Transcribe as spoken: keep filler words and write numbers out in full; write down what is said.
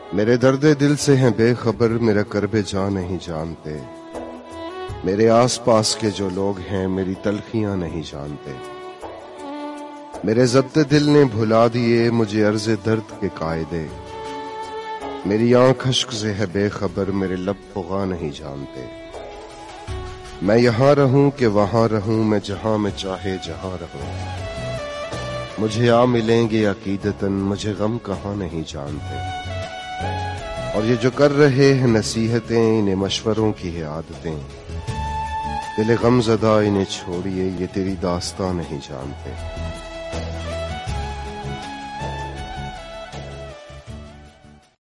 मेरे दर्दे दिल से हैं बेखबर, मेरा करबे जान नहीं जानते। मेरे आसपास के जो लोग हैं मेरी तलखियां नहीं जानते। मेरे ज़ब्ते दिल ने भुला दिए मुझे अर्ज़े दर्द के कायदे। मेरी आंख अश्क से है बेखबर, मेरे लब फुगा नहीं जानते। मैं यहाँ रहूं कि वहां रहूं, मैं जहां में चाहे जहां रहूं। मुझे आ मिलेंगे अकीदतन, मुझे गम कहां नहीं जानते। और ये जो कर रहे हैं नसीहतें, इन्हें मशवरों की है आदतें। दिल गमज़दा इन्हें छोड़िए, ये तेरी दास्तां नहीं जानते।